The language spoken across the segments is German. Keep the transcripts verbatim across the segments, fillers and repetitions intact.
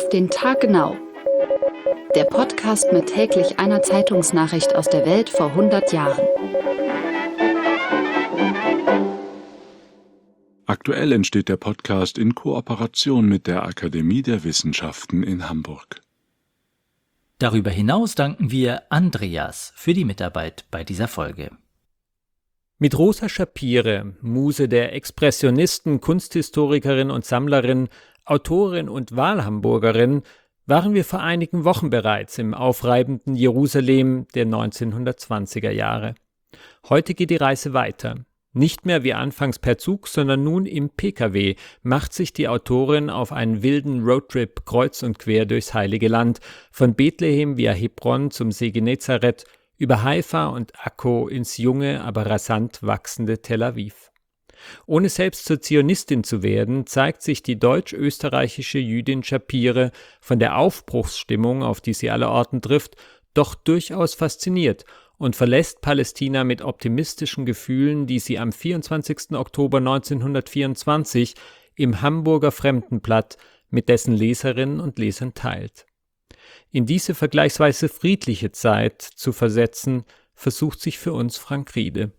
den Tag genau. Der Podcast mit täglich einer Zeitungsnachricht aus der Welt vor hundert Jahren. Aktuell entsteht der Podcast in Kooperation mit der Akademie der Wissenschaften in Hamburg. Darüber hinaus danken wir Andreas für die Mitarbeit bei dieser Folge. Mit Rosa Schapire, Muse der Expressionisten, Kunsthistorikerin und Sammlerin, Autorin und Wahlhamburgerin, waren wir vor einigen Wochen bereits im aufreibenden Jerusalem der neunzehnhundertzwanziger Jahre. Heute geht die Reise weiter. Nicht mehr wie anfangs per Zug, sondern nun im P K W macht sich die Autorin auf einen wilden Roadtrip kreuz und quer durchs Heilige Land, von Bethlehem via Hebron zum See Genezareth, über Haifa und Akko ins junge, aber rasant wachsende Tel Aviv. Ohne selbst zur Zionistin zu werden, zeigt sich die deutsch-österreichische Jüdin Schapire von der Aufbruchsstimmung, auf die sie allerorten trifft, doch durchaus fasziniert und verlässt Palästina mit optimistischen Gefühlen, die sie am vierundzwanzigsten Oktober neunzehnhundertvierundzwanzig im Hamburger Fremdenblatt mit dessen Leserinnen und Lesern teilt. In diese vergleichsweise friedliche Zeit zu versetzen, versucht sich für uns Frank Riede.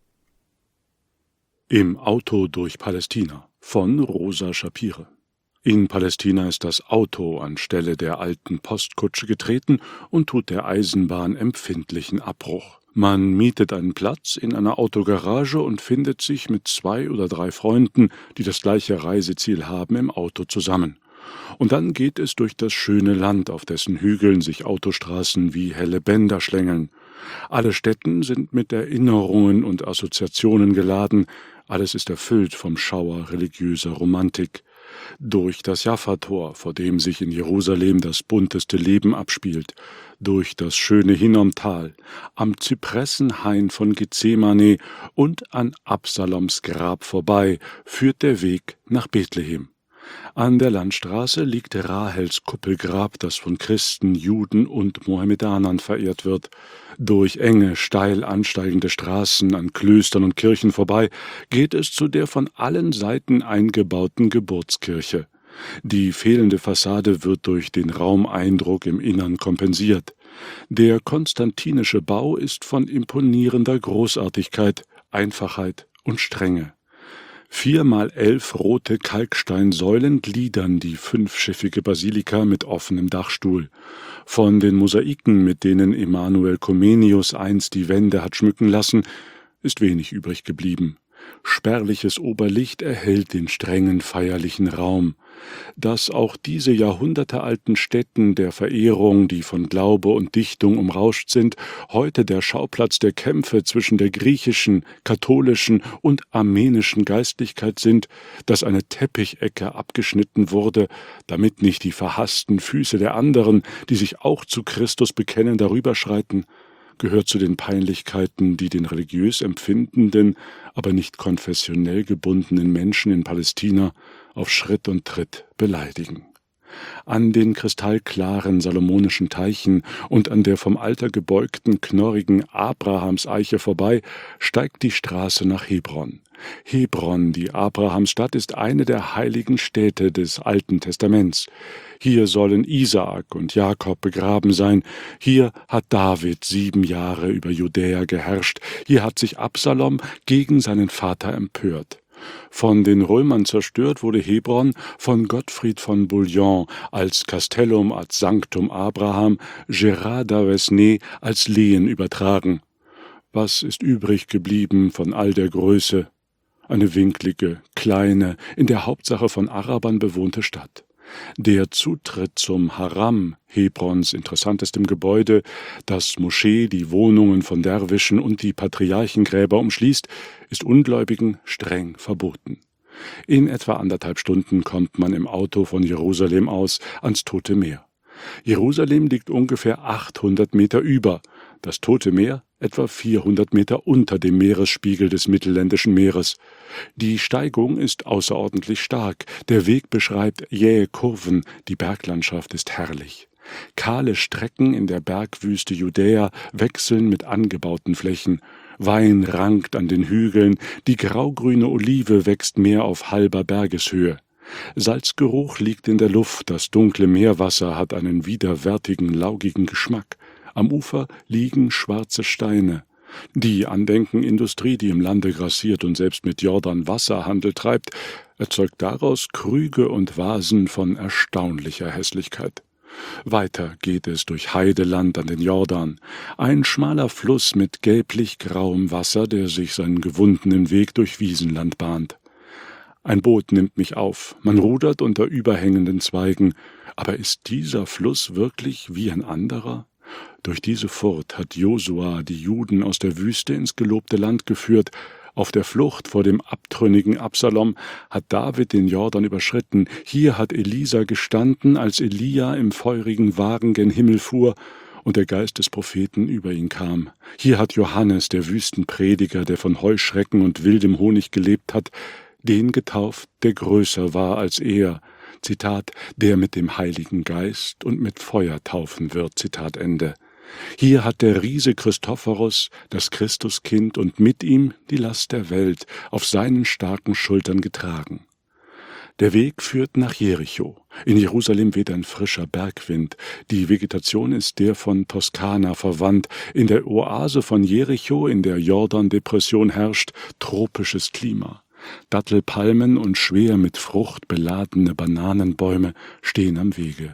Im Auto durch Palästina von Rosa Schapire. In Palästina ist das Auto anstelle der alten Postkutsche getreten und tut der Eisenbahn empfindlichen Abbruch. Man mietet einen Platz in einer Autogarage und findet sich mit zwei oder drei Freunden, die das gleiche Reiseziel haben, im Auto zusammen. Und dann geht es durch das schöne Land, auf dessen Hügeln sich Autostraßen wie helle Bänder schlängeln. Alle Städten sind mit Erinnerungen und Assoziationen geladen, alles ist erfüllt vom Schauer religiöser Romantik. Durch das Jaffa-Tor, vor dem sich in Jerusalem das bunteste Leben abspielt, durch das schöne Hinnomtal, am Zypressenhain von Gethsemane und an Absaloms Grab vorbei, führt der Weg nach Bethlehem. An der Landstraße liegt Rahels Kuppelgrab, das von Christen, Juden und Mohammedanern verehrt wird. Durch enge, steil ansteigende Straßen an Klöstern und Kirchen vorbei geht es zu der von allen Seiten eingebauten Geburtskirche. Die fehlende Fassade wird durch den Raumeindruck im Innern kompensiert. Der konstantinische Bau ist von imponierender Großartigkeit, Einfachheit und Strenge. Vier mal elf rote Kalksteinsäulen gliedern die fünfschiffige Basilika mit offenem Dachstuhl. Von den Mosaiken, mit denen Emanuel Comenius einst die Wände hat schmücken lassen, ist wenig übrig geblieben. Spärliches Oberlicht erhellt den strengen feierlichen Raum. Dass auch diese jahrhundertealten Stätten der Verehrung, die von Glaube und Dichtung umrauscht sind, heute der Schauplatz der Kämpfe zwischen der griechischen, katholischen und armenischen Geistlichkeit sind, dass eine Teppichecke abgeschnitten wurde, damit nicht die verhassten Füße der anderen, die sich auch zu Christus bekennen, darüberschreiten, gehört zu den Peinlichkeiten, die den religiös empfindenden, aber nicht konfessionell gebundenen Menschen in Palästina auf Schritt und Tritt beleidigen. An den kristallklaren salomonischen Teichen und an der vom Alter gebeugten, knorrigen Abrahamseiche vorbei steigt die Straße nach Hebron. Hebron, die Abrahamsstadt, ist eine der heiligen Städte des Alten Testaments. Hier sollen Isaak und Jakob begraben sein. Hier hat David sieben Jahre über Judäa geherrscht. Hier hat sich Absalom gegen seinen Vater empört. Von den Römern zerstört wurde Hebron von Gottfried von Bouillon als Castellum ad Sanctum Abraham, Gérard d'Auvesnes als Lehen übertragen. Was ist übrig geblieben von all der Größe? Eine winklige, kleine, in der Hauptsache von Arabern bewohnte Stadt. Der Zutritt zum Haram, Hebrons interessantestem Gebäude, das Moschee, die Wohnungen von Derwischen und die Patriarchengräber umschließt, ist Ungläubigen streng verboten. In etwa anderthalb Stunden kommt man im Auto von Jerusalem aus ans Tote Meer. Jerusalem liegt ungefähr achthundert Meter über, das Tote Meer etwa vierhundert Meter unter dem Meeresspiegel des Mittelländischen Meeres. Die Steigung ist außerordentlich stark, der Weg beschreibt jähe Kurven, die Berglandschaft ist herrlich. Kahle Strecken in der Bergwüste Judäa wechseln mit angebauten Flächen. Wein rankt an den Hügeln, die graugrüne Olive wächst mehr auf halber Bergeshöhe. Salzgeruch liegt in der Luft, das dunkle Meerwasser hat einen widerwärtigen, laugigen Geschmack. Am Ufer liegen schwarze Steine. Die Andenkenindustrie, die im Lande grassiert und selbst mit Jordan Wasserhandel treibt, erzeugt daraus Krüge und Vasen von erstaunlicher Hässlichkeit. Weiter geht es durch Heideland an den Jordan, ein schmaler Fluss mit gelblich-grauem Wasser, der sich seinen gewundenen Weg durch Wiesenland bahnt. Ein Boot nimmt mich auf, man rudert unter überhängenden Zweigen, aber ist dieser Fluss wirklich wie ein anderer? Durch diese Furt hat Josua die Juden aus der Wüste ins gelobte Land geführt. Auf der Flucht vor dem abtrünnigen Absalom hat David den Jordan überschritten. Hier hat Elisa gestanden, als Elia im feurigen Wagen gen Himmel fuhr und der Geist des Propheten über ihn kam. Hier hat Johannes, der Wüstenprediger, der von Heuschrecken und wildem Honig gelebt hat, den getauft, der größer war als er. Zitat, der mit dem Heiligen Geist und mit Feuer taufen wird, Zitat Ende. Hier hat der Riese Christophorus, das Christuskind, und mit ihm die Last der Welt auf seinen starken Schultern getragen. Der Weg führt nach Jericho. In Jerusalem weht ein frischer Bergwind. Die Vegetation ist der von Toskana verwandt. In der Oase von Jericho, in der Jordan-Depression herrscht, tropisches Klima. Dattelpalmen und schwer mit Frucht beladene Bananenbäume stehen am Wege.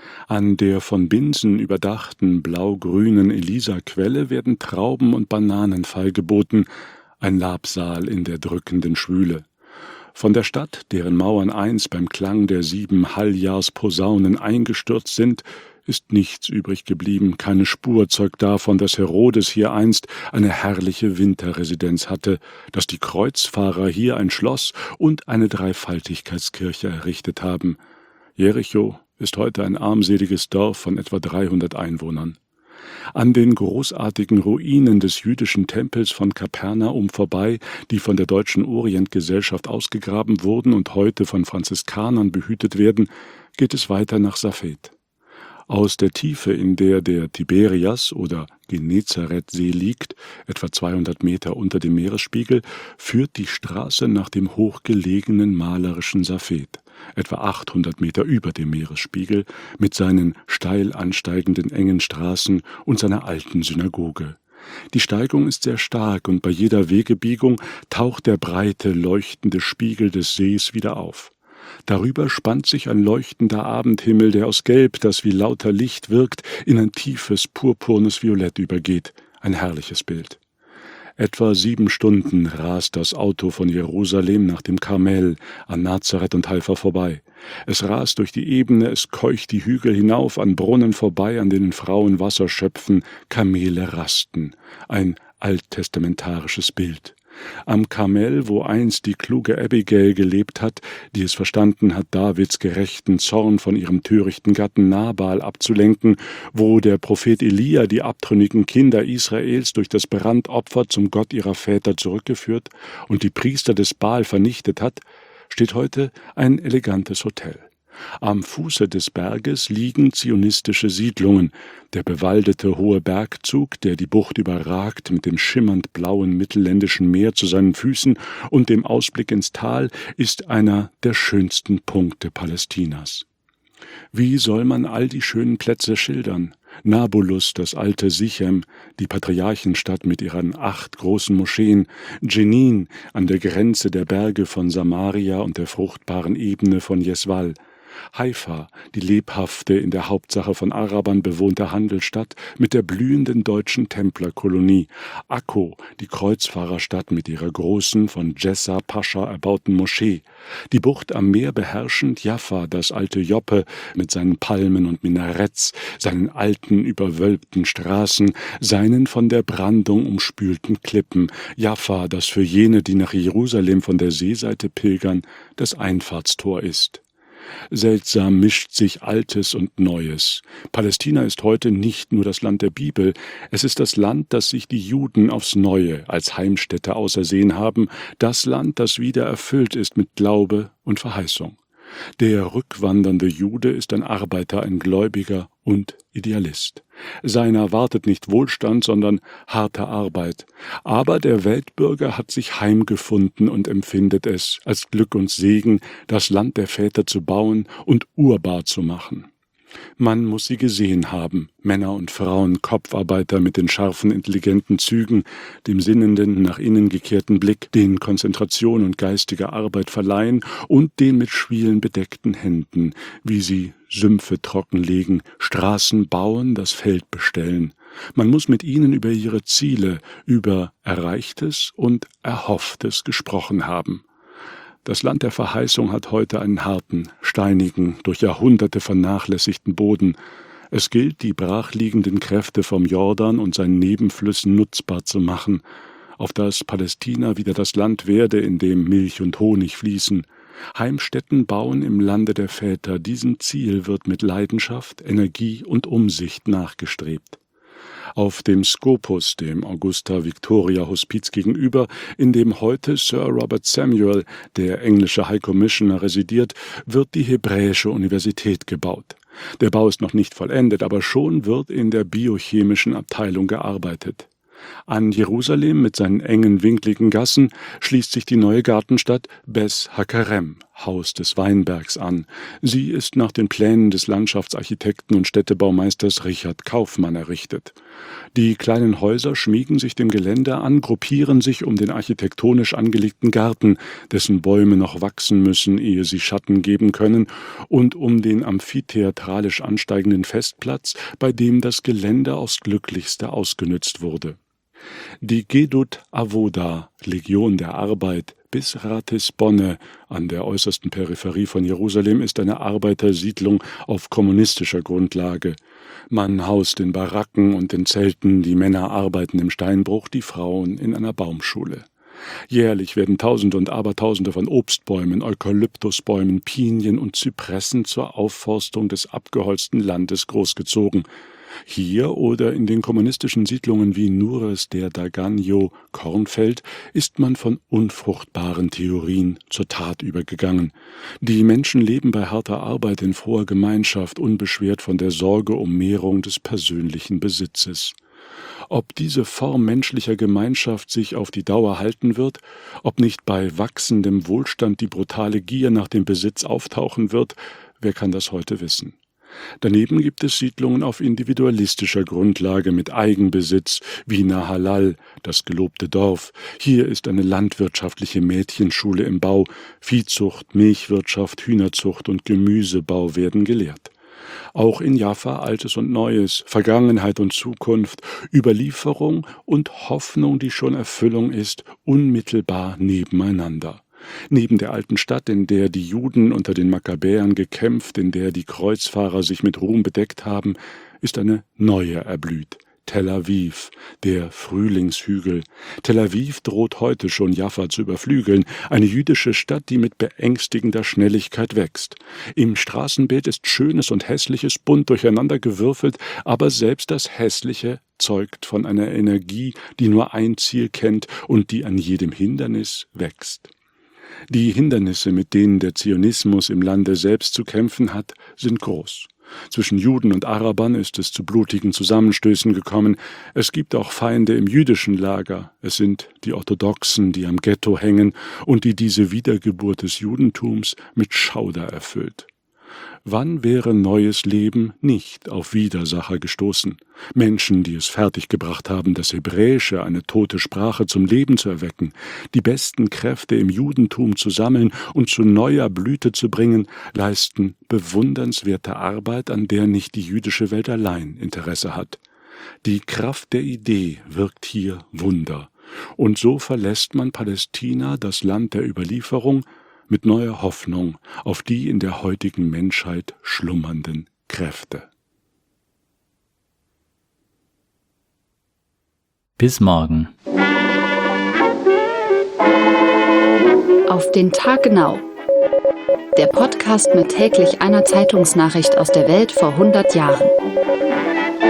An der von Binsen überdachten blau-grünen Elisa-Quelle werden Trauben und Bananen feilgeboten, ein Labsaal in der drückenden Schwüle. Von der Stadt, deren Mauern einst beim Klang der sieben Halljahrsposaunen eingestürzt sind, ist nichts übrig geblieben, keine Spur zeugt davon, dass Herodes hier einst eine herrliche Winterresidenz hatte, dass die Kreuzfahrer hier ein Schloss und eine Dreifaltigkeitskirche errichtet haben. Jericho ist heute ein armseliges Dorf von etwa dreihundert Einwohnern. An den großartigen Ruinen des jüdischen Tempels von Kapernaum vorbei, die von der Deutschen Orientgesellschaft ausgegraben wurden und heute von Franziskanern behütet werden, geht es weiter nach Safed. Aus der Tiefe, in der der Tiberias- oder Genezareth-See liegt, etwa zweihundert Meter unter dem Meeresspiegel, führt die Straße nach dem hochgelegenen malerischen Safed, etwa achthundert Meter über dem Meeresspiegel, mit seinen steil ansteigenden engen Straßen und seiner alten Synagoge. Die Steigung ist sehr stark und bei jeder Wegebiegung taucht der breite, leuchtende Spiegel des Sees wieder auf. Darüber spannt sich ein leuchtender Abendhimmel, der aus Gelb, das wie lauter Licht wirkt, in ein tiefes, purpurnes Violett übergeht. Ein herrliches Bild. Etwa sieben Stunden rast das Auto von Jerusalem nach dem Karmel, an Nazareth und Haifa vorbei. Es rast durch die Ebene, es keucht die Hügel hinauf, an Brunnen vorbei, an denen Frauen Wasser schöpfen, Kamele rasten. Ein alttestamentarisches Bild. Am Karmel, wo einst die kluge Abigail gelebt hat, die es verstanden hat, Davids gerechten Zorn von ihrem törichten Gatten Nabal abzulenken, wo der Prophet Elia die abtrünnigen Kinder Israels durch das Brandopfer zum Gott ihrer Väter zurückgeführt und die Priester des Baal vernichtet hat, steht heute ein elegantes Hotel. Am Fuße des Berges liegen zionistische Siedlungen. Der bewaldete hohe Bergzug, der die Bucht überragt, mit dem schimmernd blauen mittelländischen Meer zu seinen Füßen und dem Ausblick ins Tal, ist einer der schönsten Punkte Palästinas. Wie soll man all die schönen Plätze schildern? Nablus, das alte Sichem, die Patriarchenstadt mit ihren acht großen Moscheen, Jenin an der Grenze der Berge von Samaria und der fruchtbaren Ebene von Jeswal, Haifa, die lebhafte, in der Hauptsache von Arabern bewohnte Handelsstadt mit der blühenden deutschen Templerkolonie, Akko, die Kreuzfahrerstadt mit ihrer großen, von Jessa Pascha erbauten Moschee, die Bucht am Meer beherrschend Jaffa, das alte Joppe mit seinen Palmen und Minaretts, seinen alten, überwölbten Straßen, seinen von der Brandung umspülten Klippen, Jaffa, das für jene, die nach Jerusalem von der Seeseite pilgern, das Einfahrtstor ist. Seltsam mischt sich Altes und Neues. Palästina ist heute nicht nur das Land der Bibel, es ist das Land, das sich die Juden aufs Neue als Heimstätte ausersehen haben, das Land, das wieder erfüllt ist mit Glaube und Verheißung. Der rückwandernde Jude ist ein Arbeiter, ein Gläubiger und Idealist. Seiner wartet nicht Wohlstand, sondern harte Arbeit. Aber der Weltbürger hat sich heimgefunden und empfindet es als Glück und Segen, das Land der Väter zu bauen und urbar zu machen. Man muss sie gesehen haben, Männer und Frauen, Kopfarbeiter mit den scharfen, intelligenten Zügen, dem sinnenden, nach innen gekehrten Blick, den Konzentration und geistige Arbeit verleihen und den mit Schwielen bedeckten Händen, wie sie Sümpfe trockenlegen, Straßen bauen, das Feld bestellen. Man muss mit ihnen über ihre Ziele, über Erreichtes und Erhofftes gesprochen haben. Das Land der Verheißung hat heute einen harten, steinigen, durch Jahrhunderte vernachlässigten Boden. Es gilt, die brachliegenden Kräfte vom Jordan und seinen Nebenflüssen nutzbar zu machen, auf das Palästina wieder das Land werde, in dem Milch und Honig fließen. Heimstätten bauen im Lande der Väter, diesem Ziel wird mit Leidenschaft, Energie und Umsicht nachgestrebt. Auf dem Scopus, dem Augusta Victoria Hospiz gegenüber, in dem heute Sir Robert Samuel, der englische High Commissioner, residiert, wird die Hebräische Universität gebaut. Der Bau ist noch nicht vollendet, aber schon wird in der biochemischen Abteilung gearbeitet. An Jerusalem mit seinen engen, winkligen Gassen schließt sich die neue Gartenstadt Bes Hakerem, Haus des Weinbergs, an. Sie ist nach den Plänen des Landschaftsarchitekten und Städtebaumeisters Richard Kaufmann errichtet. Die kleinen Häuser schmiegen sich dem Gelände an, gruppieren sich um den architektonisch angelegten Garten, dessen Bäume noch wachsen müssen, ehe sie Schatten geben können, und um den amphitheatralisch ansteigenden Festplatz, bei dem das Gelände aufs Glücklichste ausgenützt wurde. Die Gedut Avoda, Legion der Arbeit, bis Ratisbonne an der äußersten Peripherie von Jerusalem ist eine Arbeitersiedlung auf kommunistischer Grundlage. Man haust in Baracken und in Zelten, die Männer arbeiten im Steinbruch, die Frauen in einer Baumschule. Jährlich werden Tausende und Abertausende von Obstbäumen, Eukalyptusbäumen, Pinien und Zypressen zur Aufforstung des abgeholzten Landes großgezogen. Hier oder in den kommunistischen Siedlungen wie Nures der Daganjo, Kornfeld, ist man von unfruchtbaren Theorien zur Tat übergegangen. Die Menschen leben bei harter Arbeit in froher Gemeinschaft, unbeschwert von der Sorge um Mehrung des persönlichen Besitzes. Ob diese Form menschlicher Gemeinschaft sich auf die Dauer halten wird, ob nicht bei wachsendem Wohlstand die brutale Gier nach dem Besitz auftauchen wird, wer kann das heute wissen? Daneben gibt es Siedlungen auf individualistischer Grundlage mit Eigenbesitz, wie Nahalal, das gelobte Dorf. Hier ist eine landwirtschaftliche Mädchenschule im Bau. Viehzucht, Milchwirtschaft, Hühnerzucht und Gemüsebau werden gelehrt. Auch in Jaffa Altes und Neues, Vergangenheit und Zukunft, Überlieferung und Hoffnung, die schon Erfüllung ist, unmittelbar nebeneinander. Neben der alten Stadt, in der die Juden unter den Makkabäern gekämpft, in der die Kreuzfahrer sich mit Ruhm bedeckt haben, ist eine neue erblüht. Tel Aviv, der Frühlingshügel. Tel Aviv droht heute schon Jaffa zu überflügeln, eine jüdische Stadt, die mit beängstigender Schnelligkeit wächst. Im Straßenbild ist Schönes und Hässliches bunt durcheinandergewürfelt, aber selbst das Hässliche zeugt von einer Energie, die nur ein Ziel kennt und die an jedem Hindernis wächst. Die Hindernisse, mit denen der Zionismus im Lande selbst zu kämpfen hat, sind groß. Zwischen Juden und Arabern ist es zu blutigen Zusammenstößen gekommen. Es gibt auch Feinde im jüdischen Lager. Es sind die Orthodoxen, die am Ghetto hängen und die diese Wiedergeburt des Judentums mit Schauder erfüllt. Wann wäre neues Leben nicht auf Widersacher gestoßen? Menschen, die es fertiggebracht haben, das Hebräische, eine tote Sprache, zum Leben zu erwecken, die besten Kräfte im Judentum zu sammeln und zu neuer Blüte zu bringen, leisten bewundernswerte Arbeit, an der nicht die jüdische Welt allein Interesse hat. Die Kraft der Idee wirkt hier Wunder. Und so verlässt man Palästina, das Land der Überlieferung, mit neuer Hoffnung auf die in der heutigen Menschheit schlummernden Kräfte. Bis morgen. Auf den Tag genau. Der Podcast mit täglich einer Zeitungsnachricht aus der Welt vor hundert Jahren.